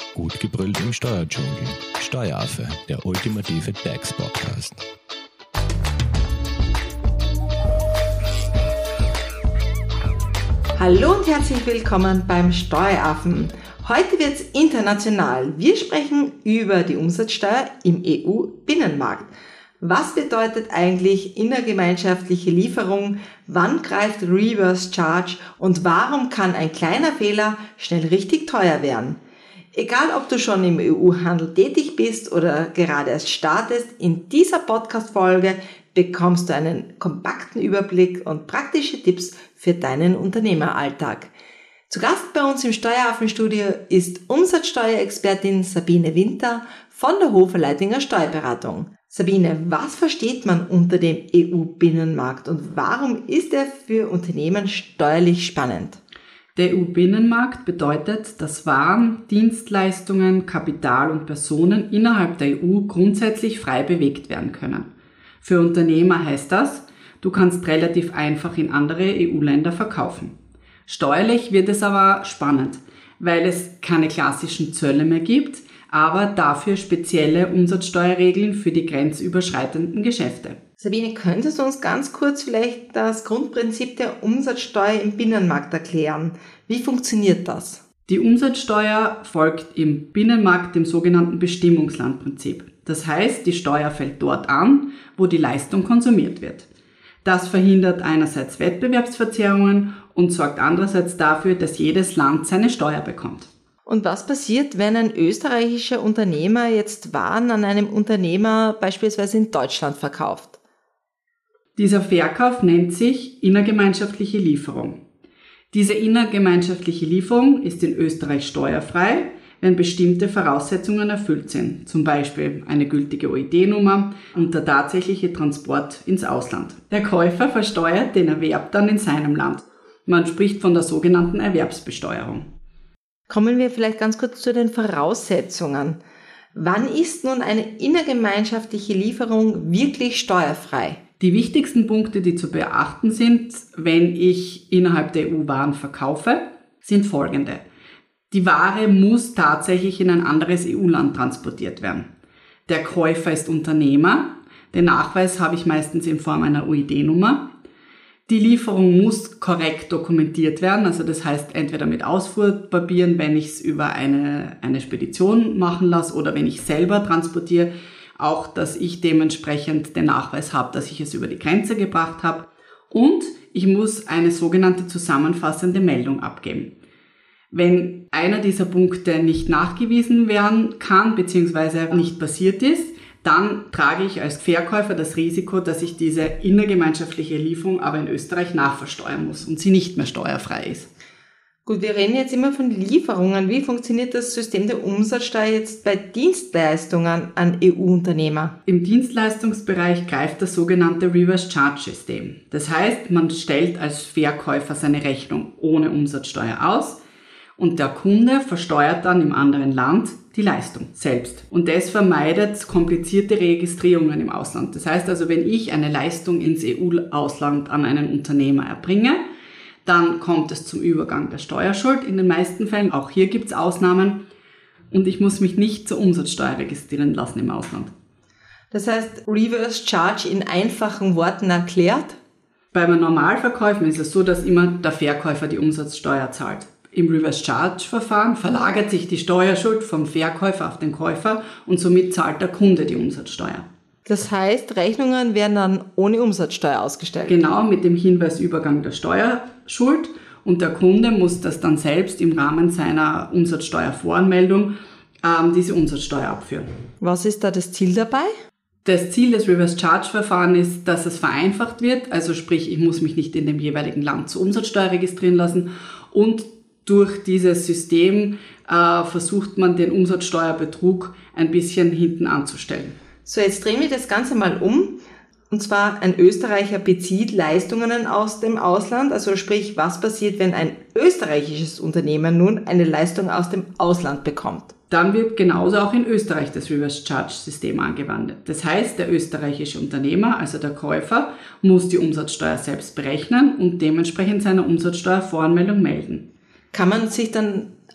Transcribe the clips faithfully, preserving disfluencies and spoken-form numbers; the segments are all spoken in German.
Gut gebrüllt im Steuerdschungel. Steueraffe, der ultimative D A X-Podcast. Hallo und herzlich willkommen beim Steueraffen. Heute wird's international. Wir sprechen über die Umsatzsteuer im E U-Binnenmarkt. Was bedeutet eigentlich innergemeinschaftliche Lieferung? Wann greift Reverse Charge? Und warum kann ein kleiner Fehler schnell richtig teuer werden? Egal, ob du schon im E U-Handel tätig bist oder gerade erst startest, in dieser Podcast-Folge bekommst du einen kompakten Überblick und praktische Tipps für deinen Unternehmeralltag. Zu Gast bei uns im Steueraffenstudio ist Umsatzsteuerexpertin Sabine Winter von der Hofer Leitinger Steuerberatung. Sabine, was versteht man unter dem E U-Binnenmarkt und warum ist er für Unternehmen steuerlich spannend? Der E U-Binnenmarkt bedeutet, dass Waren, Dienstleistungen, Kapital und Personen innerhalb der E U grundsätzlich frei bewegt werden können. Für Unternehmer heißt das, du kannst relativ einfach in andere E U-Länder verkaufen. Steuerlich wird es aber spannend, weil es keine klassischen Zölle mehr gibt, aber dafür spezielle Umsatzsteuerregeln für die grenzüberschreitenden Geschäfte. Sabine, könntest du uns ganz kurz vielleicht das Grundprinzip der Umsatzsteuer im Binnenmarkt erklären? Wie funktioniert das? Die Umsatzsteuer folgt im Binnenmarkt dem sogenannten Bestimmungslandprinzip. Das heißt, die Steuer fällt dort an, wo die Leistung konsumiert wird. Das verhindert einerseits Wettbewerbsverzerrungen und sorgt andererseits dafür, dass jedes Land seine Steuer bekommt. Und was passiert, wenn ein österreichischer Unternehmer jetzt Waren an einem Unternehmer beispielsweise in Deutschland verkauft? Dieser Verkauf nennt sich innergemeinschaftliche Lieferung. Diese innergemeinschaftliche Lieferung ist in Österreich steuerfrei, wenn bestimmte Voraussetzungen erfüllt sind, zum Beispiel eine gültige O I D-Nummer und der tatsächliche Transport ins Ausland. Der Käufer versteuert den Erwerb dann in seinem Land. Man spricht von der sogenannten Erwerbsbesteuerung. Kommen wir vielleicht ganz kurz zu den Voraussetzungen. Wann ist nun eine innergemeinschaftliche Lieferung wirklich steuerfrei? Die wichtigsten Punkte, die zu beachten sind, wenn ich innerhalb der E U Waren verkaufe, sind folgende. Die Ware muss tatsächlich in ein anderes E U-Land transportiert werden. Der Käufer ist Unternehmer. Den Nachweis habe ich meistens in Form einer O I D-Nummer. Die Lieferung muss korrekt dokumentiert werden, also das heißt entweder mit Ausfuhrpapieren, wenn ich es über eine, eine Spedition machen lasse oder wenn ich selber transportiere, auch dass ich dementsprechend den Nachweis habe, dass ich es über die Grenze gebracht habe. Und ich muss eine sogenannte zusammenfassende Meldung abgeben. Wenn einer dieser Punkte nicht nachgewiesen werden kann bzw. nicht passiert ist, dann trage ich als Verkäufer das Risiko, dass ich diese innergemeinschaftliche Lieferung aber in Österreich nachversteuern muss und sie nicht mehr steuerfrei ist. Gut, wir reden jetzt immer von Lieferungen. Wie funktioniert das System der Umsatzsteuer jetzt bei Dienstleistungen an E U-Unternehmer? Im Dienstleistungsbereich greift das sogenannte Reverse Charge System. Das heißt, man stellt als Verkäufer seine Rechnung ohne Umsatzsteuer aus und der Kunde versteuert dann im anderen Land die Leistung selbst. Und das vermeidet komplizierte Registrierungen im Ausland. Das heißt also, wenn ich eine Leistung ins E U-Ausland an einen Unternehmer erbringe, dann kommt es zum Übergang der Steuerschuld in den meisten Fällen. Auch hier gibt es Ausnahmen. Und ich muss mich nicht zur Umsatzsteuer registrieren lassen im Ausland. Das heißt, Reverse Charge in einfachen Worten erklärt? Bei Normalverkäufen ist es so, dass immer der Verkäufer die Umsatzsteuer zahlt. Im Reverse-Charge-Verfahren verlagert sich die Steuerschuld vom Verkäufer auf den Käufer und somit zahlt der Kunde die Umsatzsteuer. Das heißt, Rechnungen werden dann ohne Umsatzsteuer ausgestellt? Genau, mit dem Hinweis Übergang der Steuerschuld und der Kunde muss das dann selbst im Rahmen seiner Umsatzsteuervoranmeldung ähm, diese Umsatzsteuer abführen. Was ist da das Ziel dabei? Das Ziel des Reverse-Charge-Verfahrens ist, dass es vereinfacht wird, also sprich, ich muss mich nicht in dem jeweiligen Land zur Umsatzsteuer registrieren lassen und durch dieses System äh, versucht man, den Umsatzsteuerbetrug ein bisschen hinten anzustellen. So, jetzt drehen wir das Ganze mal um. Und zwar, ein Österreicher bezieht Leistungen aus dem Ausland. Also sprich, was passiert, wenn ein österreichisches Unternehmen nun eine Leistung aus dem Ausland bekommt? Dann wird genauso auch in Österreich das Reverse-Charge-System angewandt. Das heißt, der österreichische Unternehmer, also der Käufer, muss die Umsatzsteuer selbst berechnen und dementsprechend seine Umsatzsteuervoranmeldung melden. Kann man sich dann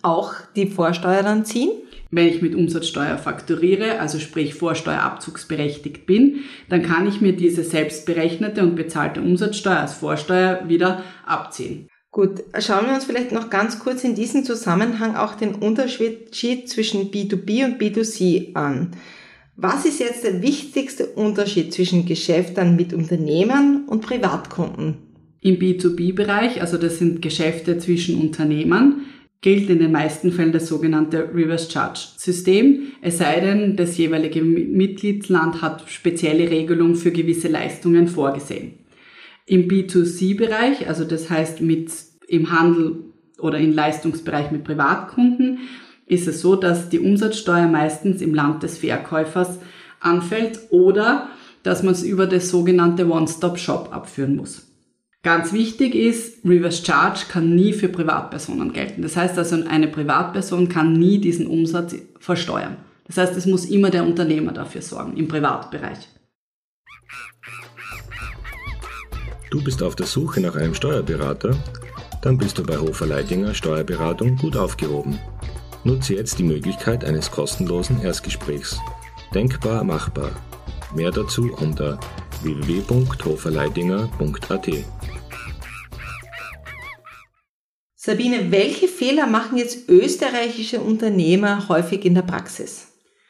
auch die Vorsteuer dann ziehen? Wenn ich mit Umsatzsteuer fakturiere, also sprich vorsteuerabzugsberechtigt bin, dann kann ich mir diese selbstberechnete und bezahlte Umsatzsteuer als Vorsteuer wieder abziehen. Gut, schauen wir uns vielleicht noch ganz kurz in diesem Zusammenhang auch den Unterschied zwischen B zwei B und B zwei C an. Was ist jetzt der wichtigste Unterschied zwischen Geschäften mit Unternehmern und Privatkunden? Im B zwei B-Bereich, also das sind Geschäfte zwischen Unternehmern, gilt in den meisten Fällen das sogenannte Reverse Charge System, es sei denn, das jeweilige Mitgliedsland hat spezielle Regelungen für gewisse Leistungen vorgesehen. Im B zwei C-Bereich, also das heißt mit im Handel oder im Leistungsbereich mit Privatkunden, ist es so, dass die Umsatzsteuer meistens im Land des Verkäufers anfällt oder dass man es über das sogenannte One-Stop-Shop abführen muss. Ganz wichtig ist, Reverse Charge kann nie für Privatpersonen gelten. Das heißt also, eine Privatperson kann nie diesen Umsatz versteuern. Das heißt, es muss immer der Unternehmer dafür sorgen, im Privatbereich. Du bist auf der Suche nach einem Steuerberater? Dann bist du bei Hofer Leidinger Steuerberatung gut aufgehoben. Nutze jetzt die Möglichkeit eines kostenlosen Erstgesprächs. Denkbar machbar. Mehr dazu unter w w w punkt hoferleidinger punkt a t. Sabine, welche Fehler machen jetzt österreichische Unternehmer häufig in der Praxis?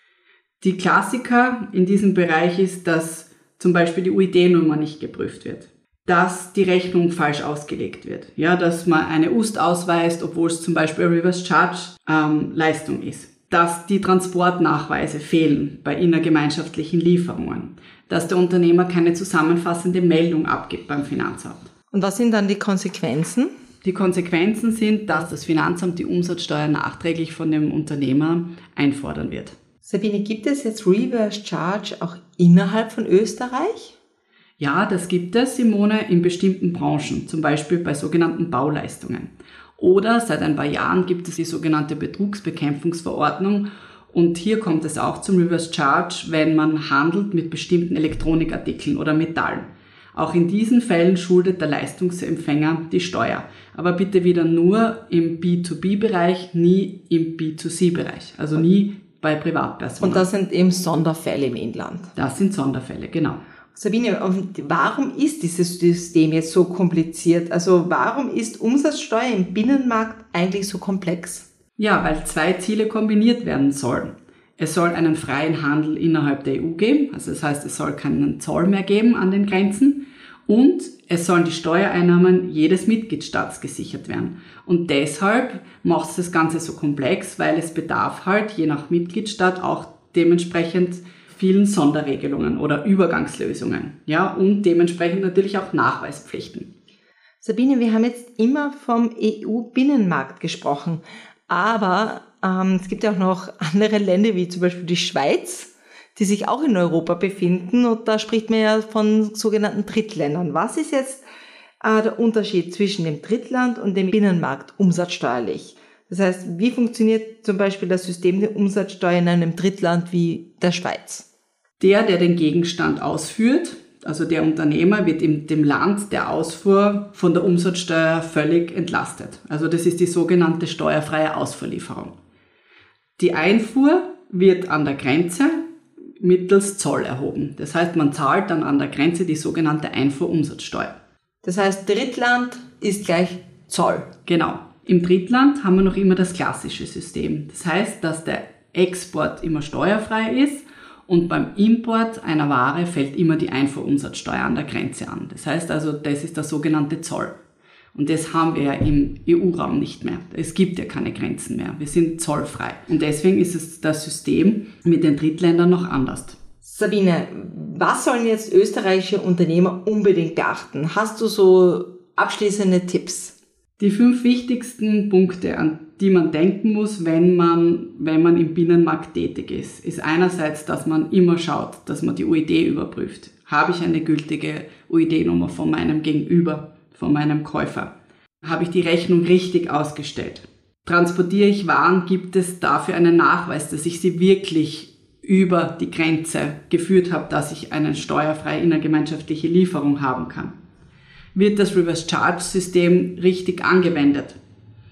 Die Klassiker in diesem Bereich ist, dass zum Beispiel die U I D-Nummer nicht geprüft wird, dass die Rechnung falsch ausgelegt wird, ja, dass man eine U S T ausweist, obwohl es zum Beispiel eine Reverse Charge ähm, Leistung ist, dass die Transportnachweise fehlen bei innergemeinschaftlichen Lieferungen, dass der Unternehmer keine zusammenfassende Meldung abgibt beim Finanzamt. Und was sind dann die Konsequenzen? Die Konsequenzen sind, dass das Finanzamt die Umsatzsteuer nachträglich von dem Unternehmer einfordern wird. Sabine, gibt es jetzt Reverse Charge auch innerhalb von Österreich? Ja, das gibt es, Simone, in bestimmten Branchen, zum Beispiel bei sogenannten Bauleistungen. Oder seit ein paar Jahren gibt es die sogenannte Betrugsbekämpfungsverordnung und hier kommt es auch zum Reverse Charge, wenn man handelt mit bestimmten Elektronikartikeln oder Metallen. Auch in diesen Fällen schuldet der Leistungsempfänger die Steuer, aber bitte wieder nur im B zwei B-Bereich, nie im B zwei C-Bereich, also nie bei Privatpersonen. Und das sind eben Sonderfälle im Inland? Das sind Sonderfälle, genau. Sabine, warum ist dieses System jetzt so kompliziert? Also warum ist Umsatzsteuer im Binnenmarkt eigentlich so komplex? Ja, weil zwei Ziele kombiniert werden sollen. Es soll einen freien Handel innerhalb der E U geben, also das heißt, es soll keinen Zoll mehr geben an den Grenzen und es sollen die Steuereinnahmen jedes Mitgliedstaats gesichert werden. Und deshalb macht es das Ganze so komplex, weil es bedarf halt je nach Mitgliedstaat auch dementsprechend vielen Sonderregelungen oder Übergangslösungen, ja, und dementsprechend natürlich auch Nachweispflichten. Sabine, wir haben jetzt immer vom E U-Binnenmarkt gesprochen, aber ähm, es gibt ja auch noch andere Länder, wie zum Beispiel die Schweiz, die sich auch in Europa befinden und da spricht man ja von sogenannten Drittländern. Was ist jetzt äh, der Unterschied zwischen dem Drittland und dem Binnenmarkt umsatzsteuerlich? Das heißt, wie funktioniert zum Beispiel das System der Umsatzsteuer in einem Drittland wie der Schweiz? Der, der den Gegenstand ausführt, also der Unternehmer, wird in dem Land der Ausfuhr von der Umsatzsteuer völlig entlastet. Also das ist die sogenannte steuerfreie Ausfuhrlieferung. Die Einfuhr wird an der Grenze mittels Zoll erhoben. Das heißt, man zahlt dann an der Grenze die sogenannte Einfuhrumsatzsteuer. Das heißt, Drittland ist gleich Zoll. Genau. Im Drittland haben wir noch immer das klassische System. Das heißt, dass der Export immer steuerfrei ist und beim Import einer Ware fällt immer die Einfuhrumsatzsteuer an der Grenze an. Das heißt also, das ist der sogenannte Zoll. Und das haben wir ja im E U-Raum nicht mehr. Es gibt ja keine Grenzen mehr. Wir sind zollfrei. Und deswegen ist es das System mit den Drittländern noch anders. Sabine, was sollen jetzt österreichische Unternehmer unbedingt beachten? Hast du so abschließende Tipps? Die fünf wichtigsten Punkte, an die man denken muss, wenn man, wenn man im Binnenmarkt tätig ist, ist einerseits, dass man immer schaut, dass man die U I D überprüft. Habe ich eine gültige U I D-Nummer von meinem Gegenüber, von meinem Käufer? Habe ich die Rechnung richtig ausgestellt? Transportiere ich Waren, gibt es dafür einen Nachweis, dass ich sie wirklich über die Grenze geführt habe, dass ich eine steuerfreie innergemeinschaftliche Lieferung haben kann? Wird das Reverse Charge System richtig angewendet?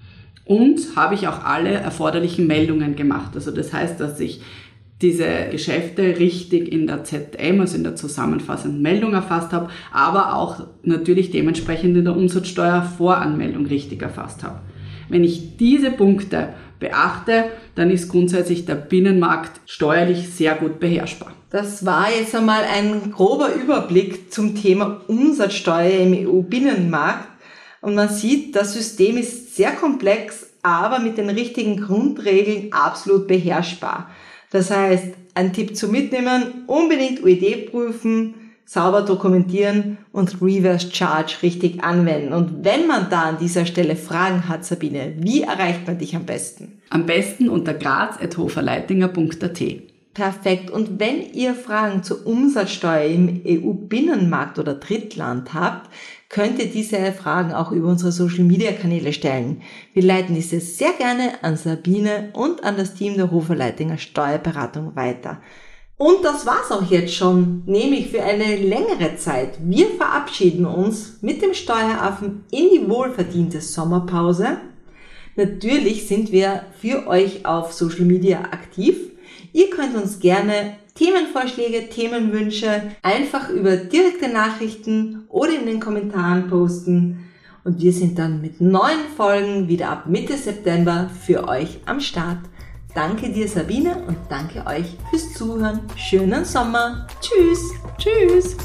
Und habe ich auch alle erforderlichen Meldungen gemacht. Also das heißt, dass ich diese Geschäfte richtig in der Z M, also in der zusammenfassenden Meldung erfasst habe, aber auch natürlich dementsprechend in der Umsatzsteuervoranmeldung richtig erfasst habe. Wenn ich diese Punkte beachte, dann ist grundsätzlich der Binnenmarkt steuerlich sehr gut beherrschbar. Das war jetzt einmal ein grober Überblick zum Thema Umsatzsteuer im E U-Binnenmarkt. Und man sieht, das System ist sehr komplex, aber mit den richtigen Grundregeln absolut beherrschbar. Das heißt, ein Tipp zum Mitnehmen, unbedingt U E D prüfen, sauber dokumentieren und Reverse Charge richtig anwenden. Und wenn man da an dieser Stelle Fragen hat, Sabine, wie erreicht man dich am besten? Am besten unter graz at hoferleitinger punkt a t. Perfekt. Und wenn ihr Fragen zur Umsatzsteuer im E U-Binnenmarkt oder Drittland habt, könnt ihr diese Fragen auch über unsere Social-Media-Kanäle stellen. Wir leiten diese sehr gerne an Sabine und an das Team der Hoferleitinger Steuerberatung weiter. Und das war's auch jetzt schon, nämlich für eine längere Zeit. Wir verabschieden uns mit dem Steueraffen in die wohlverdiente Sommerpause. Natürlich sind wir für euch auf Social Media aktiv. Ihr könnt uns gerne Themenvorschläge, Themenwünsche einfach über direkte Nachrichten oder in den Kommentaren posten. Und wir sind dann mit neuen Folgen wieder ab Mitte September für euch am Start. Danke dir, Sabine, und danke euch fürs Zuhören. Schönen Sommer. Tschüss. Tschüss.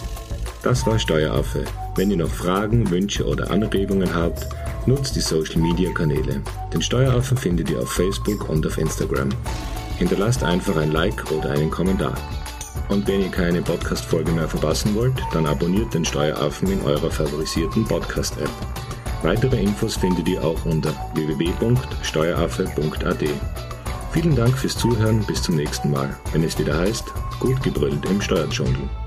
Das war Steueraffe. Wenn ihr noch Fragen, Wünsche oder Anregungen habt, nutzt die Social Media Kanäle. Den Steueraffen findet ihr auf Facebook und auf Instagram. Hinterlasst einfach ein Like oder einen Kommentar. Und wenn ihr keine Podcast-Folge mehr verpassen wollt, dann abonniert den Steueraffen in eurer favorisierten Podcast-App. Weitere Infos findet ihr auch unter w w w punkt steueraffe punkt a t. Vielen Dank fürs Zuhören, bis zum nächsten Mal, wenn es wieder heißt, gut gebrüllt im Steuerdschungel.